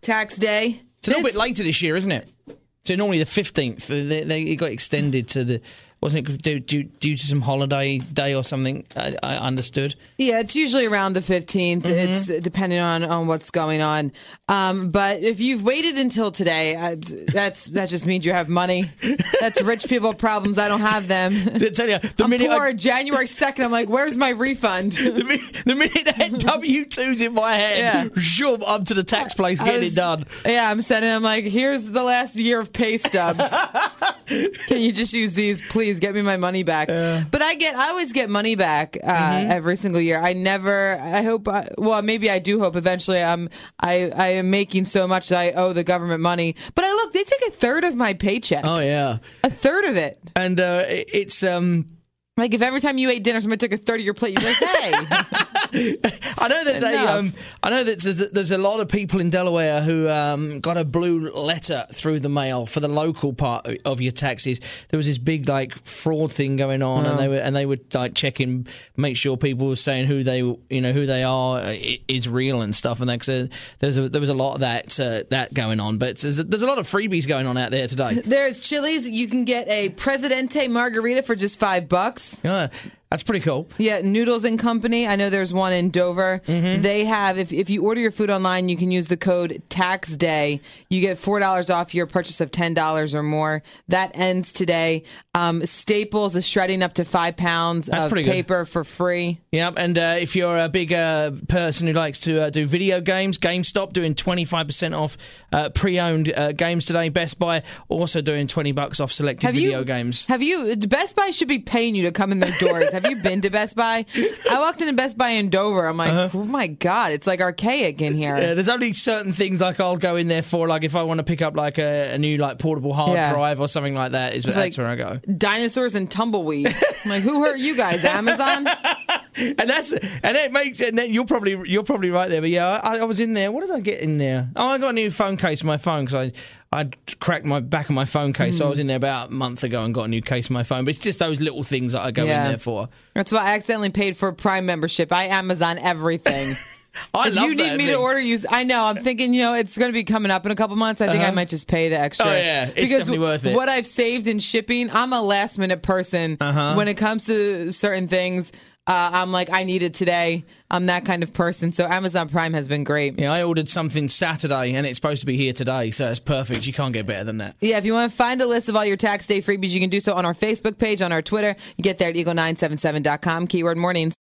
tax day. It's a little bit later this year, isn't it? So normally the 15th. It got extended to the... Wasn't it due to some holiday day or something? I understood. Yeah, it's usually around the 15th. Mm-hmm. It's depending on what's going on. But if you've waited until today, that just means you have money. That's rich people problems. I don't have them. To tell you, January 2nd, I'm like, where's my refund? The minute that W-2's in my hand, sure, I'm to the tax place getting it done. Yeah, I'm sending them like, here's the last year of pay stubs. Can you just use these, please? Get me my money back. But I always get money back every single year. Maybe I do hope eventually I am making so much that I owe the government money. But look, they take a third of my paycheck. Oh, yeah. A third of it. And it's... Like if every time you ate dinner, somebody took a third of your plate, you'd be like, hey. I know that there's a lot of people in Delaware who got a blue letter through the mail for the local part of your taxes. There was this big fraud thing going on, and they were checking, make sure people were saying who they are is real and stuff. And there was a lot of that going on. But there's a lot of freebies going on out there today. There's Chili's. You can get a Presidente margarita for just $5. Yeah. That's pretty cool. Yeah, Noodles and Company. I know there's one in Dover. Mm-hmm. They have, if you order your food online, you can use the code TAXDAY. You get $4 off your purchase of $10 or more. That ends today. Staples is shredding up to 5 pounds of paper for free. Yeah, and if you're a big person who likes to do video games, GameStop doing 25% off pre-owned games today. Best Buy also doing $20 off selected video games. Best Buy should be paying you to come in their doors. Have you been to Best Buy? I walked into Best Buy in Dover. I'm like, oh my God, it's like archaic in here. Yeah, there's only certain things I'll go in there for, like if I want to pick up a new portable hard drive or something like that. That's where I go. Dinosaurs and tumbleweeds. I'm like, who hurt you guys? Amazon? You're probably right there. But yeah, I was in there. What did I get in there? Oh, I got a new phone case for my phone because I'd cracked my back of my phone case. So I was in there about a month ago and got a new case for my phone. But it's just those little things that I go in there for. That's why I accidentally paid for a Prime membership. I Amazon everything. If you need me to order you, I know. I'm thinking, it's going to be coming up in a couple months. I think I might just pay the extra. Oh yeah, it's definitely worth it. What I've saved in shipping, I'm a last minute person. When it comes to certain things, I'm like, I need it today. I'm that kind of person. So Amazon Prime has been great. Yeah, I ordered something Saturday and it's supposed to be here today, so it's perfect. You can't get better than that. Yeah, if you want to find a list of all your tax day freebies, you can do so on our Facebook page, on our Twitter. You get there at eagle977.com, keyword mornings.